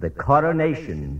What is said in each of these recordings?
The coronation.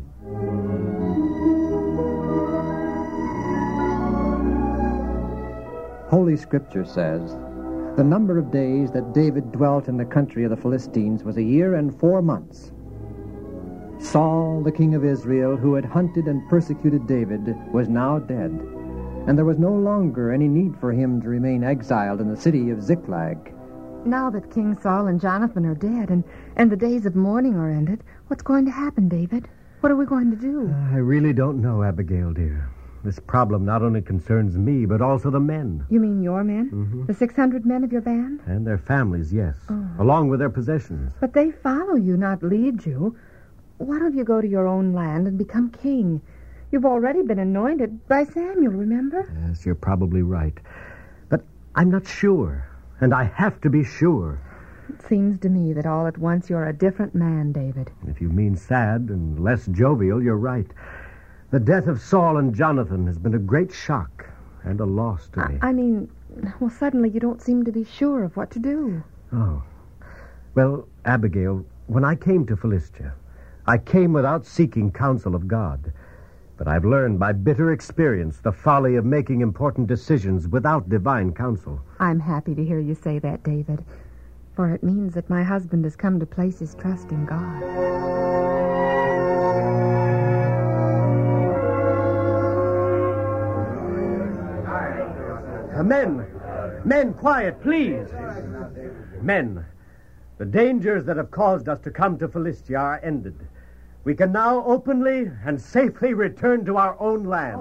Holy Scripture says, the number of days that David dwelt in the country of the Philistines was 1 year and 4 months. Saul, the king of Israel, who had hunted and persecuted David, was now dead, and there was no longer any need for him to remain exiled in the city of Ziklag. Now that King Saul and Jonathan are dead and the days of mourning are ended, what's going to happen, David? What are we going to do? I really don't know, Abigail, dear. This problem not only concerns me, but also the men. You mean your men? Mm-hmm. The 600 men of your band? And their families, yes. Oh. Along with their possessions. But they follow you, not lead you. Why don't you go to your own land and become king? You've already been anointed by Samuel, remember? Yes, you're probably right. But I'm not sure, and I have to be sure. It seems to me that all at once you're a different man, David. If you mean sad and less jovial, you're right. The death of Saul and Jonathan has been a great shock and a loss to me. I mean, suddenly you don't seem to be sure of what to do. Oh. Well, Abigail, when I came to Philistia, I came without seeking counsel of God. But I've learned by bitter experience the folly of making important decisions without divine counsel. I'm happy to hear you say that, David, for it means that my husband has come to place his trust in God. Men, quiet, please. Men, the dangers that have caused us to come to Philistia are ended. We can now openly and safely return to our own land.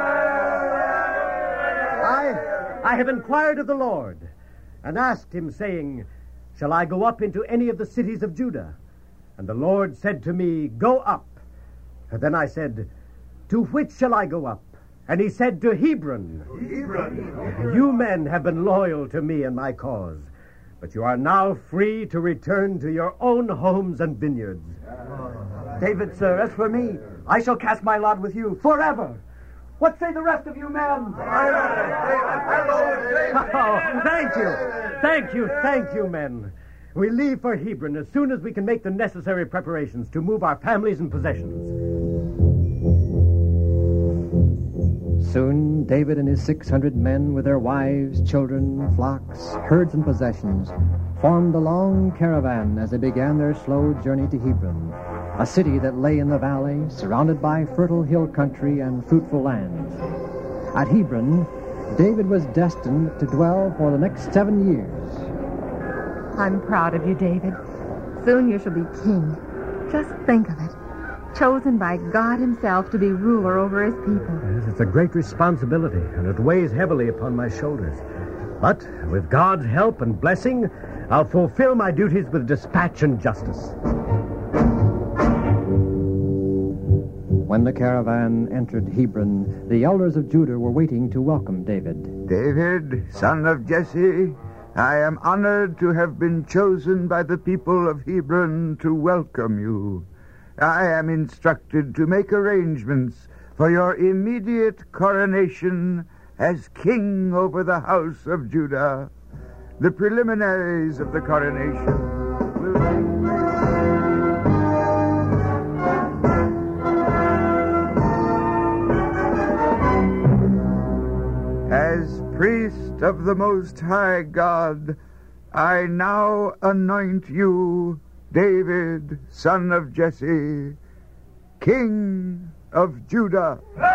I have inquired of the Lord and asked him, saying, shall I go up into any of the cities of Judah? And the Lord said to me, go up. And then I said, to which shall I go up? And he said, to Hebron. Hebron. You men have been loyal to me and my cause, but you are now free to return to your own homes and vineyards. David, sir, as for me, I shall cast my lot with you forever. What say the rest of you men? Oh, thank you, men. We leave for Hebron as soon as we can make the necessary preparations to move our families and possessions. Soon, David and his 600 men, with their wives, children, flocks, herds, and possessions, formed a long caravan as they began their slow journey to Hebron, a city that lay in the valley, surrounded by fertile hill country and fruitful lands. At Hebron, David was destined to dwell for the next 7 years. I'm proud of you, David. Soon you shall be king. Just think of it. Chosen by God himself to be ruler over his people. Yes, it's a great responsibility, and it weighs heavily upon my shoulders. But with God's help and blessing, I'll fulfill my duties with dispatch and justice. When the caravan entered Hebron, the elders of Judah were waiting to welcome David. David, son of Jesse, I am honored to have been chosen by the people of Hebron to welcome you. I am instructed to make arrangements for your immediate coronation as king over the house of Judah. The preliminaries of the coronation will be... As priest of the Most High God, I now anoint you, David, son of Jesse, king of Judah.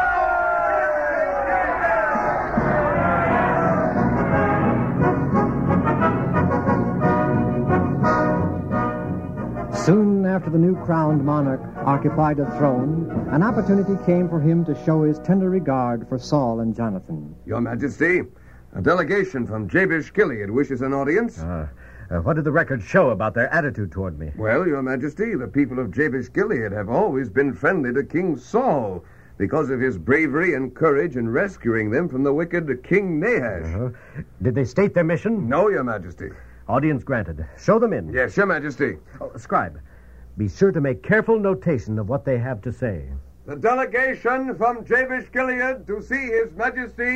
Soon after the new crowned monarch occupied the throne, an opportunity came for him to show his tender regard for Saul and Jonathan. Your Majesty, a delegation from Jabesh Gilead wishes an audience. What did the records show about their attitude toward me? Well, Your Majesty, the people of Jabesh Gilead have always been friendly to King Saul because of his bravery and courage in rescuing them from the wicked King Nahash. Did they state their mission? No, Your Majesty. Audience granted. Show them in. Yes, Your Majesty. Scribe, be sure to make careful notation of what they have to say. The delegation from Jabesh Gilead to see His Majesty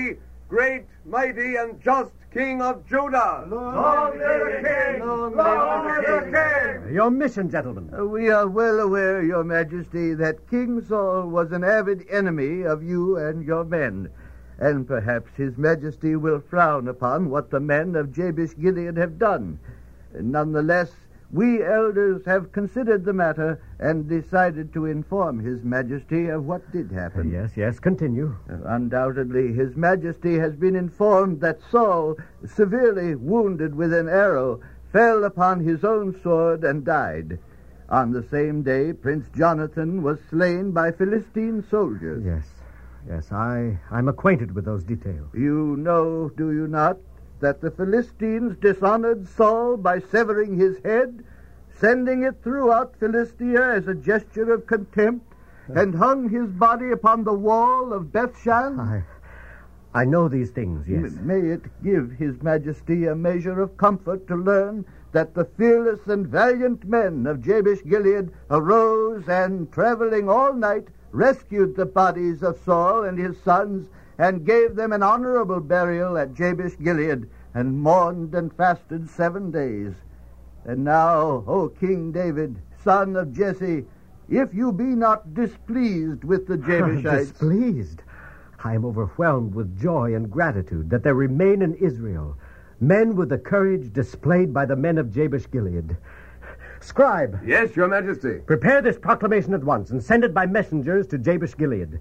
great, mighty, and just King of Judah. Long live the King! Long live the King! Your mission, gentlemen. We are well aware, Your Majesty, that King Saul was an avid enemy of you and your men. And perhaps His Majesty will frown upon what the men of Jabesh-Gilead have done. Nonetheless, we elders have considered the matter and decided to inform His Majesty of what did happen. Yes, continue. Undoubtedly, His Majesty has been informed that Saul, severely wounded with an arrow, fell upon his own sword and died. On the same day, Prince Jonathan was slain by Philistine soldiers. Yes, I'm acquainted with those details. You know, do you not, that the Philistines dishonored Saul by severing his head, sending it throughout Philistia as a gesture of contempt, and hung his body upon the wall of Bethshan? I know these things, yes. May it give His Majesty a measure of comfort to learn that the fearless and valiant men of Jabesh-Gilead arose and, traveling all night, rescued the bodies of Saul and his sons and gave them an honorable burial at Jabesh-Gilead, and mourned and fasted 7 days. And now, O King David, son of Jesse, if you be not displeased with the Jabeshites... Displeased? I am overwhelmed with joy and gratitude that there remain in Israel men with the courage displayed by the men of Jabesh-Gilead. Scribe. Yes, Your Majesty. Prepare this proclamation at once and send it by messengers to Jabesh-Gilead.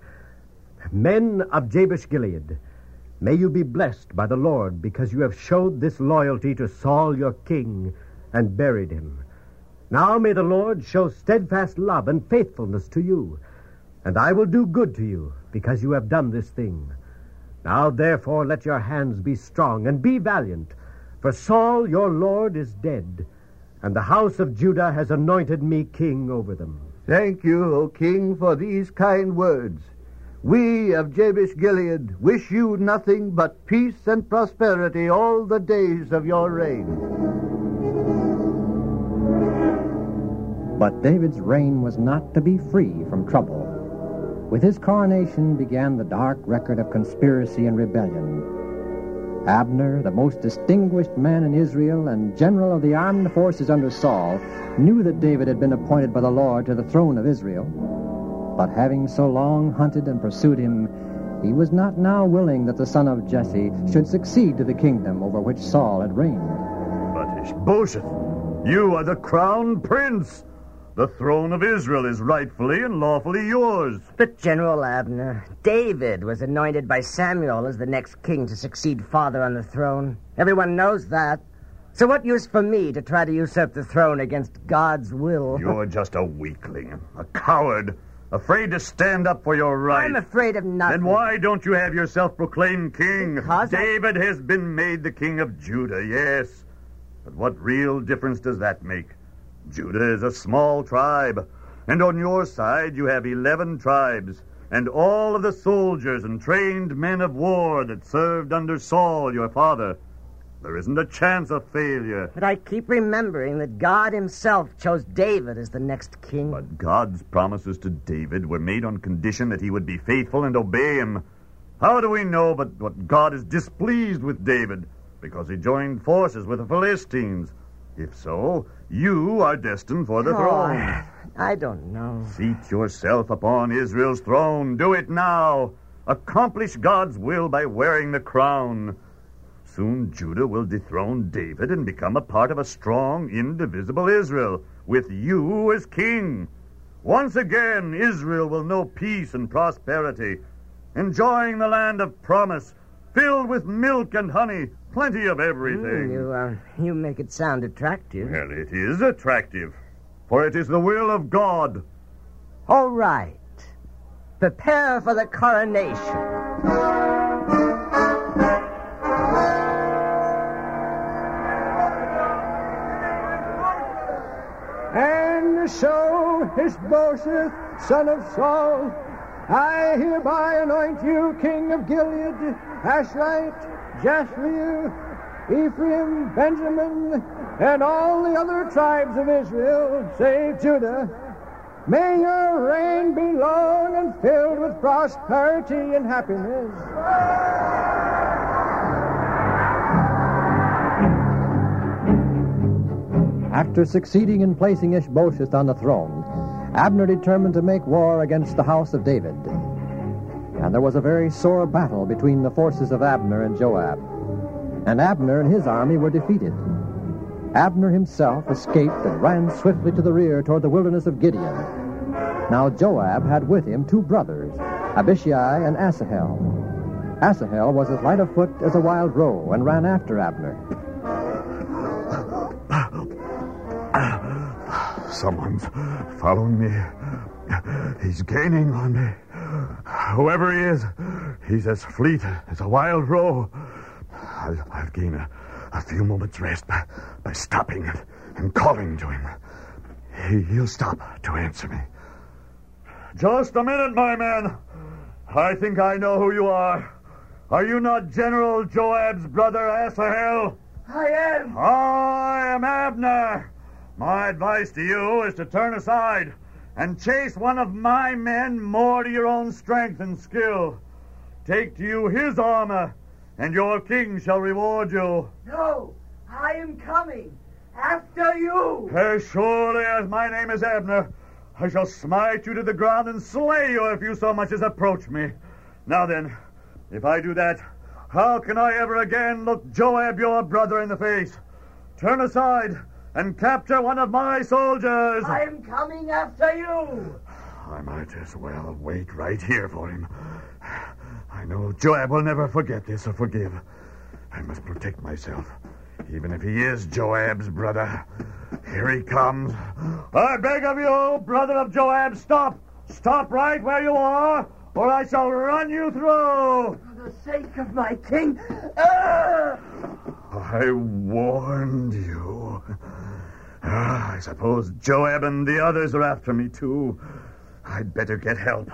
Men of Jabesh-Gilead, may you be blessed by the Lord because you have showed this loyalty to Saul your king and buried him. Now may the Lord show steadfast love and faithfulness to you, and I will do good to you because you have done this thing. Now therefore let your hands be strong and be valiant, for Saul your Lord is dead, and the house of Judah has anointed me king over them. Thank you, O King, for these kind words. We of Jabesh-Gilead wish you nothing but peace and prosperity all the days of your reign. But David's reign was not to be free from trouble. With his coronation began the dark record of conspiracy and rebellion. Abner, the most distinguished man in Israel and general of the armed forces under Saul, knew that David had been appointed by the Lord to the throne of Israel. But having so long hunted and pursued him, he was not now willing that the son of Jesse should succeed to the kingdom over which Saul had reigned. But Ishbosheth, you are the crown prince. The throne of Israel is rightfully and lawfully yours. But, General Abner, David was anointed by Samuel as the next king to succeed father on the throne. Everyone knows that. So what use for me to try to usurp the throne against God's will? You're just a weakling, a coward, afraid to stand up for your rights. I'm afraid of nothing. Then why don't you have yourself proclaimed king? Because David has been made the king of Judah, yes. But what real difference does that make? Judah is a small tribe, and on your side you have 11 tribes, and all of the soldiers and trained men of war that served under Saul, your father. There isn't a chance of failure. But I keep remembering that God himself chose David as the next king. But God's promises to David were made on condition that he would be faithful and obey him. How do we know but what God is displeased with David because he joined forces with the Philistines? If so, you are destined for the throne. I don't know. Seat yourself upon Israel's throne. Do it now. Accomplish God's will by wearing the crown. Soon Judah will dethrone David and become a part of a strong, indivisible Israel, with you as king. Once again, Israel will know peace and prosperity, enjoying the land of promise, filled with milk and honey, plenty of everything. You make it sound attractive. Well, it is attractive, for it is the will of God. All right. Prepare for the coronation. And so, Ishbosheth, son of Saul, I hereby anoint you king of Gilead, Ashrite, Jashriel, Ephraim, Benjamin, and all the other tribes of Israel, save Judah. May your reign be long and filled with prosperity and happiness. After succeeding in placing Ishbosheth on the throne, Abner determined to make war against the house of David. And there was a very sore battle between the forces of Abner and Joab. And Abner and his army were defeated. Abner himself escaped and ran swiftly to the rear toward the wilderness of Gideon. Now Joab had with him 2 brothers, Abishai and Asahel. Asahel was as light of foot as a wild roe and ran after Abner. Someone's following me. He's gaining on me. Whoever he is, he's as fleet as a wild roe. I'll gain a few moments' rest by stopping and calling to him. He'll stop to answer me. Just a minute, my man. I think I know who you are. Are you not General Joab's brother, Asahel? I am. I am Abner. My advice to you is to turn aside and chase one of my men more to your own strength and skill. Take to you his armor, and your king shall reward you. No, I am coming after you. As surely as my name is Abner, I shall smite you to the ground and slay you if you so much as approach me. Now then, if I do that, how can I ever again look Joab, your brother, in the face? Turn aside and capture one of my soldiers. I am coming after you. I might as well wait right here for him. I know Joab will never forget this or forgive. I must protect myself, even if he is Joab's brother. Here he comes. I beg of you, brother of Joab, stop. Stop right where you are, or I shall run you through. For the sake of my king. I warned you. I suppose Joab and the others are after me, too. I'd better get help.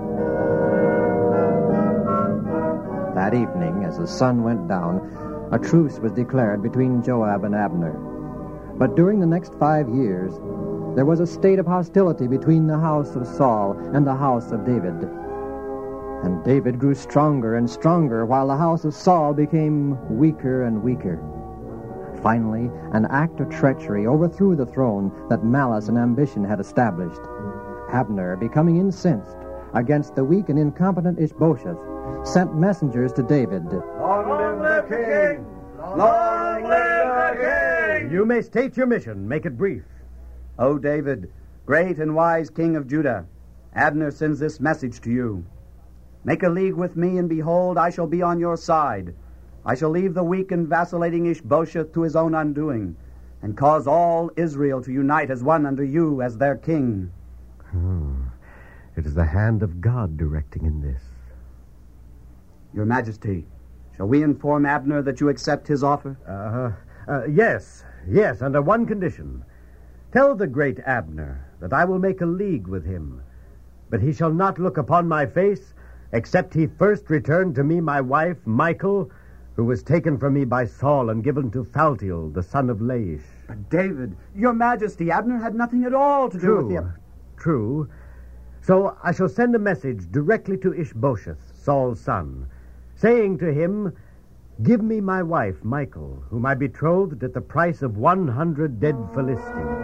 That evening, as the sun went down, a truce was declared between Joab and Abner. But during the next 5 years, there was a state of hostility between the house of Saul and the house of David. And David grew stronger and stronger, while the house of Saul became weaker and weaker. Finally, an act of treachery overthrew the throne that malice and ambition had established. Abner, becoming incensed against the weak and incompetent Ishbosheth, sent messengers to David. Long live the king! Long live the king! You may state your mission. Make it brief. O David, great and wise king of Judah, Abner sends this message to you. Make a league with me, and behold, I shall be on your side. I shall leave the weak and vacillating Ishbosheth to his own undoing, and cause all Israel to unite as one under you as their king. It is the hand of God directing in this. Your Majesty, shall we inform Abner that you accept his offer? Yes, under one condition. Tell the great Abner that I will make a league with him, but he shall not look upon my face except he first return to me my wife, Michal, who was taken from me by Saul and given to Phaltiel, the son of Laish. But David, your Majesty, Abner had nothing at all to do with the... True. So I shall send a message directly to Ishbosheth, Saul's son, saying to him, give me my wife, Michal, whom I betrothed at the price of 100 dead Philistines.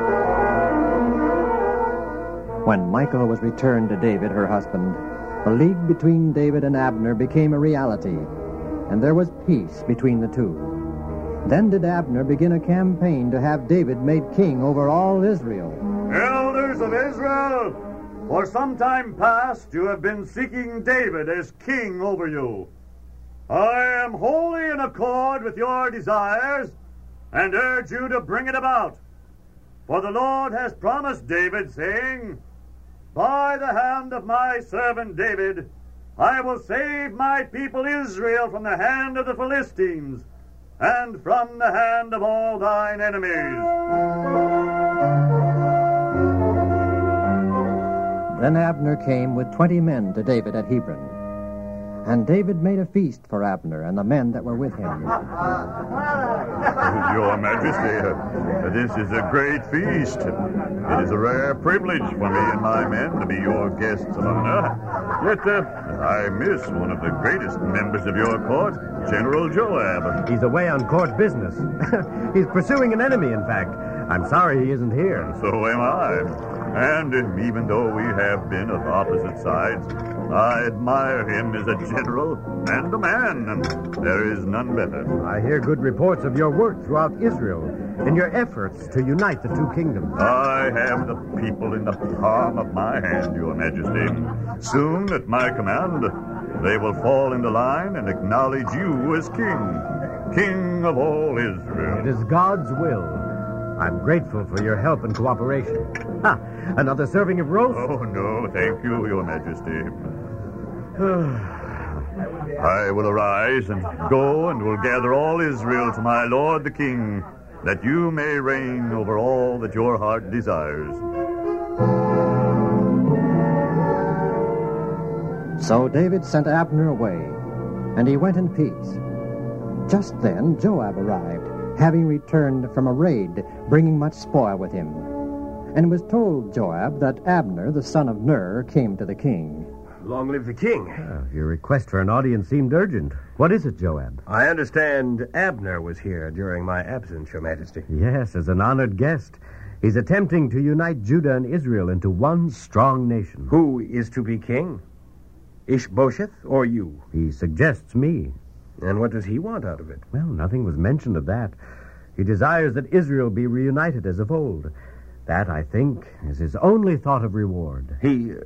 When Michal was returned to David, her husband, the league between David and Abner became a reality, and there was peace between the two. Then did Abner begin a campaign to have David made king over all Israel. Elders of Israel, for some time past you have been seeking David as king over you. I am wholly in accord with your desires and urge you to bring it about. For the Lord has promised David, saying, by the hand of my servant David, I will save my people Israel from the hand of the Philistines and from the hand of all thine enemies. Then Abner came with 20 men to David at Hebron. And David made a feast for Abner and the men that were with him. Your Majesty, this is a great feast. It is a rare privilege for me and my men to be your guests of honor. Yet I miss one of the greatest members of your court, General Joab. He's away on court business. He's pursuing an enemy, in fact. I'm sorry he isn't here. So am I. And even though we have been of opposite sides, I admire him as a general and a man, and there is none better. I hear good reports of your work throughout Israel in your efforts to unite the two kingdoms. I have the people in the palm of my hand, Your Majesty. Soon, at my command, they will fall into line and acknowledge you as king of all Israel. It is God's will. I'm grateful for your help and cooperation. Ha! Another serving of roast? Oh, no, thank you, Your Majesty. I will arise and go and will gather all Israel to my lord the king, that you may reign over all that your heart desires. So David sent Abner away, and he went in peace. Just then Joab arrived, having returned from a raid, bringing much spoil with him. And it was told Joab that Abner, the son of Ner, came to the king. Long live the king. Your request for an audience seemed urgent. What is it, Joab? I understand Abner was here during my absence, Your Majesty. Yes, as an honored guest. He's attempting to unite Judah and Israel into one strong nation. Who is to be king? Ishbosheth or you? He suggests me. And what does he want out of it? Well, nothing was mentioned of that. He desires that Israel be reunited as of old. That, I think, is his only thought of reward.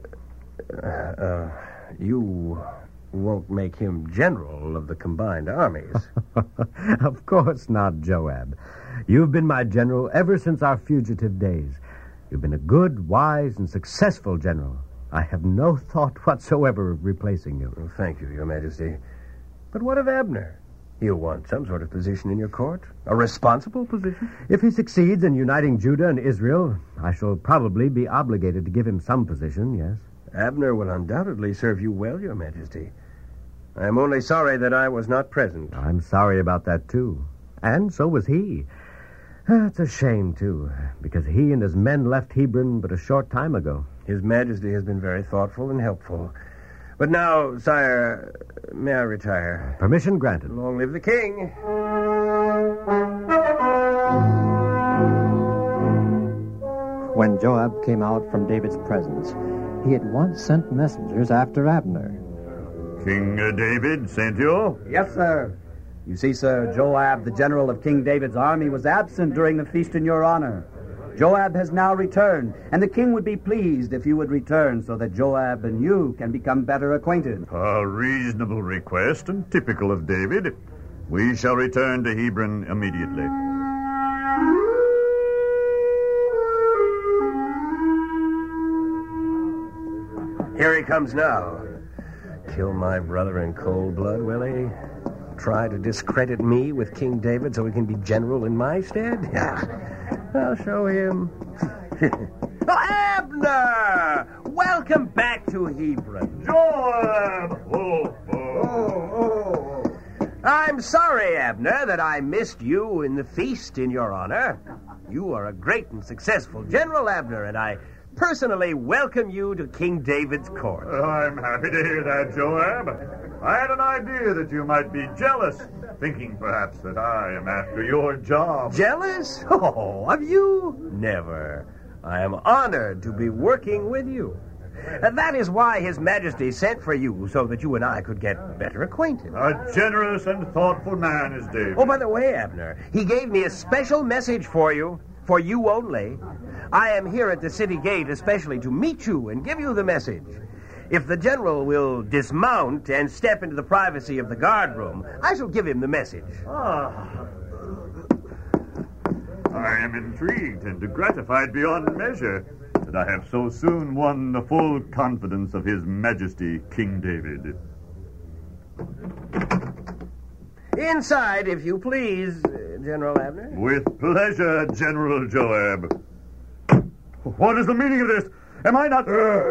You won't make him general of the combined armies. Of course not, Joab. You've been my general ever since our fugitive days. You've been a good, wise, and successful general. I have no thought whatsoever of replacing you. Well, thank you, Your Majesty. But what of Abner? He'll want some sort of position in your court. A responsible position? If he succeeds in uniting Judah and Israel, I shall probably be obligated to give him some position, yes. Abner will undoubtedly serve you well, Your Majesty. I am only sorry that I was not present. I'm sorry about that, too. And so was he. It's a shame, too, because he and his men left Hebron but a short time ago. His Majesty has been very thoughtful and helpful. But now, sire, may I retire? Permission granted. Long live the king. When Joab came out from David's presence, he at once sent messengers after Abner. King David sent you? Yes, sir. You see, sir, Joab, the general of King David's army, was absent during the feast in your honor. Joab has now returned, and the king would be pleased if you would return so that Joab and you can become better acquainted. A reasonable request and typical of David. We shall return to Hebron immediately. Here he comes now. Kill my brother in cold blood, will he? Try to discredit me with King David so he can be general in my stead? I'll show him. Abner! Welcome back to Hebron. Joab! I'm sorry, Abner, that I missed you in the feast in your honor. You are a great and successful general, Abner, and I personally welcome you to King David's court. I'm happy to hear that, Joab. I had an idea that you might be jealous, thinking perhaps that I am after your job. Jealous? Oh, of you? Never. I am honored to be working with you. That is why His Majesty sent for you, so that you and I could get better acquainted. A generous and thoughtful man is David. Oh, by the way, Abner, he gave me a special message for you only. I am here at the city gate especially to meet you and give you the message. If the general will dismount and step into the privacy of the guard room, I shall give him the message. I am intrigued and gratified beyond measure that I have so soon won the full confidence of His Majesty, King David. Inside, if you please, General Abner. With pleasure, General Joab. What is the meaning of this? Am I not...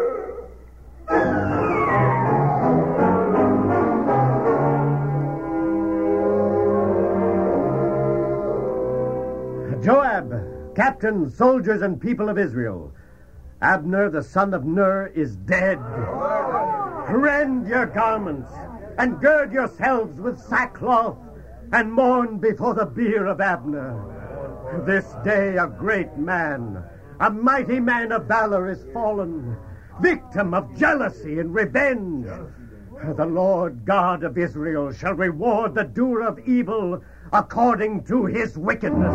Joab, captain, soldiers, and people of Israel, Abner, the son of Ner, is dead. Rend your garments and gird yourselves with sackcloth and mourn before the bier of Abner. This day a great man, a mighty man of valor is fallen, victim of jealousy and revenge. The Lord God of Israel shall reward the doer of evil according to his wickedness.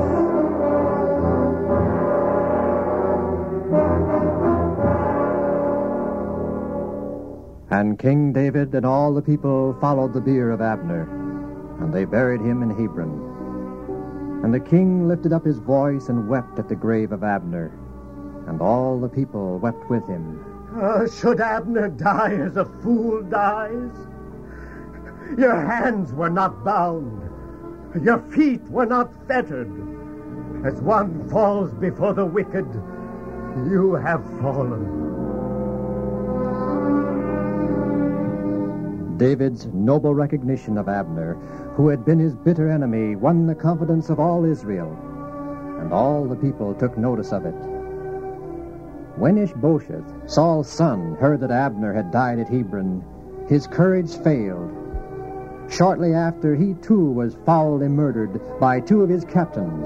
And King David and all the people followed the bier of Abner, and they buried him in Hebron. And the king lifted up his voice and wept at the grave of Abner, and all the people wept with him. Should Abner die as a fool dies? Your hands were not bound. Your feet were not fettered. As one falls before the wicked, you have fallen. David's noble recognition of Abner, who had been his bitter enemy, won the confidence of all Israel, and all the people took notice of it. When Ishbosheth, Saul's son, heard that Abner had died at Hebron, his courage failed. Shortly after, he too was foully murdered by two of his captains.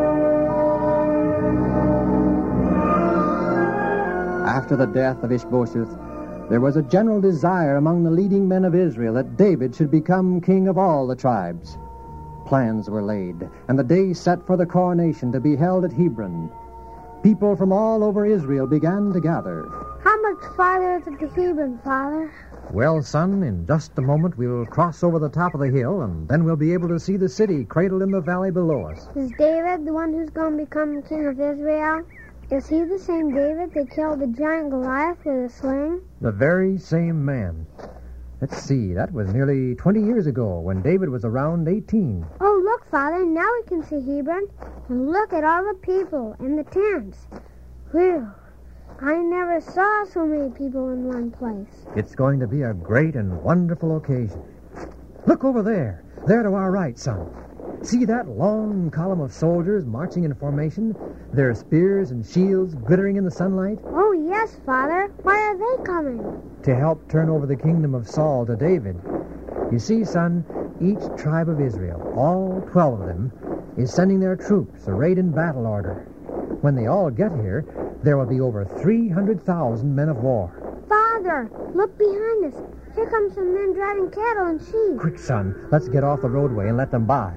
After the death of Ishbosheth, there was a general desire among the leading men of Israel that David should become king of all the tribes. Plans were laid, and the day set for the coronation to be held at Hebron. People from all over Israel began to gather. How much farther is it to Hebron, Father? Well, son, in just a moment we'll cross over the top of the hill, and then we'll be able to see the city cradled in the valley below us. Is David the one who's going to become king of Israel? Is he the same David that killed the giant Goliath with a sling? The very same man. Let's see, that was nearly 20 years ago when David was around 18. Oh, look, Father, now we can see Hebron. And look at all the people and the tents. Whew, I never saw so many people in one place. It's going to be a great and wonderful occasion. Look over there to our right, son. See that long column of soldiers marching in formation? Their spears and shields glittering in the sunlight? Oh, yes, Father. Why are they coming? To help turn over the kingdom of Saul to David. You see, son, each tribe of Israel, all 12 of them, is sending their troops arrayed in battle order. When they all get here, there will be over 300,000 men of war. Father, look behind us. Here come some men driving cattle and sheep. Quick, son, let's get off the roadway and let them by.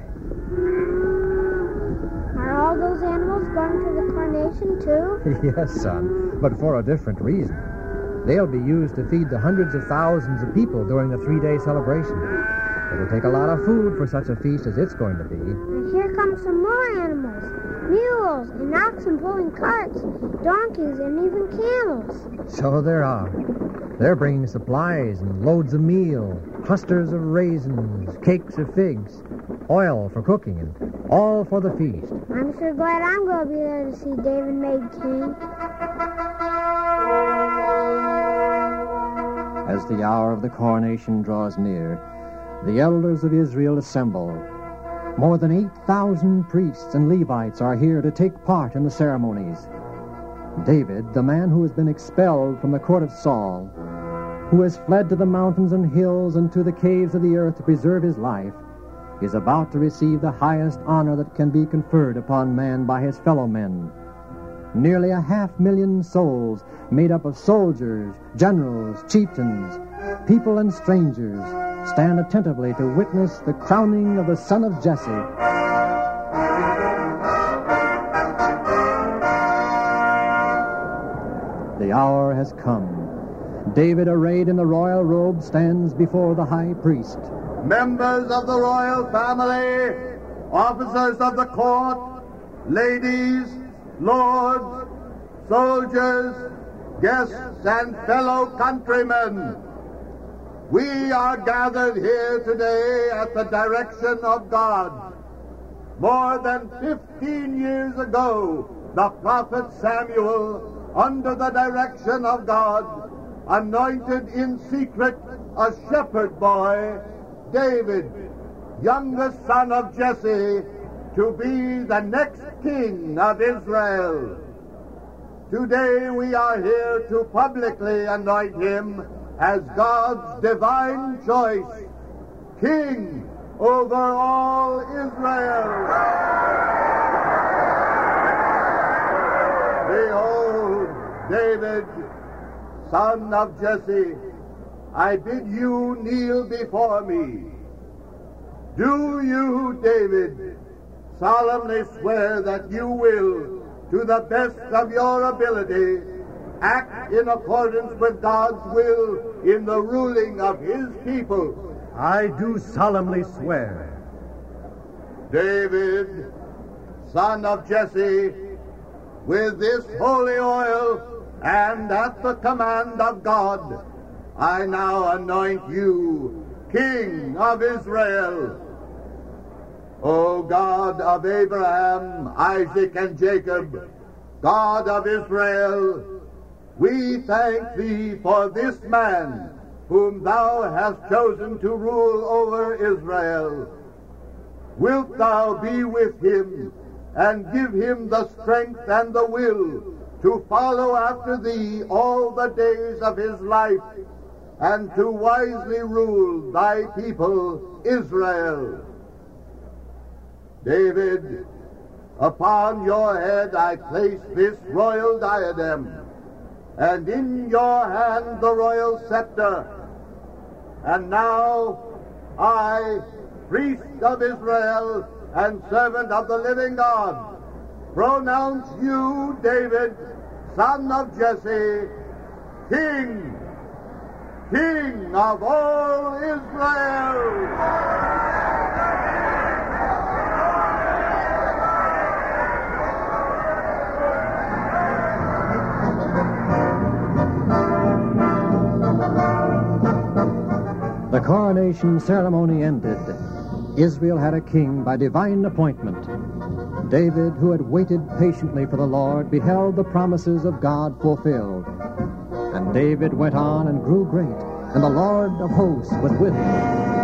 Are all those animals going to the coronation, too? Yes, son, but for a different reason. They'll be used to feed the hundreds of thousands of people during the 3-day celebration. It'll take a lot of food for such a feast as it's going to be. And here come some more animals. Mules and oxen pulling carts, donkeys and even camels. So there are. They're bringing supplies and loads of meal, clusters of raisins, cakes of figs, oil for cooking, and all for the feast. I'm sure glad I'm going to be there to see David made king. As the hour of the coronation draws near, the elders of Israel assemble. More than 8,000 priests and Levites are here to take part in the ceremonies. David, the man who has been expelled from the court of Saul, who has fled to the mountains and hills and to the caves of the earth to preserve his life, is about to receive the highest honor that can be conferred upon man by his fellow men. Nearly 500,000 souls, made up of soldiers, generals, chieftains, people and strangers, stand attentively to witness the crowning of the son of Jesse. The hour has come. David, arrayed in the royal robe, stands before the high priest. Members of the royal family, officers of the court, ladies, lords, soldiers, guests, and fellow countrymen, we are gathered here today at the direction of God. More than 15 years ago, the prophet Samuel, under the direction of God, anointed in secret a shepherd boy, David, youngest son of Jesse, to be the next king of Israel. Today we are here to publicly anoint him as God's divine choice, king over all Israel. Behold, David, son of Jesse, I bid you kneel before me. Do you, David, solemnly swear that you will, to the best of your ability, act in accordance with God's will in the ruling of his people? I do solemnly swear. David, son of Jesse, with this holy oil and at the command of God, I now anoint you King of Israel. O God of Abraham, Isaac, and Jacob, God of Israel, we thank thee for this man whom thou hast chosen to rule over Israel. Wilt thou be with him and give him the strength and the will to follow after thee all the days of his life and to wisely rule thy people Israel? David, upon your head I place this royal diadem, and in your hand the royal scepter. And now I, priest of Israel and servant of the living God, pronounce you, David, son of Jesse, King of all Israel. The coronation ceremony ended. Israel had a king by divine appointment. David, who had waited patiently for the Lord, beheld the promises of God fulfilled. And David went on and grew great, and the Lord of hosts was with him.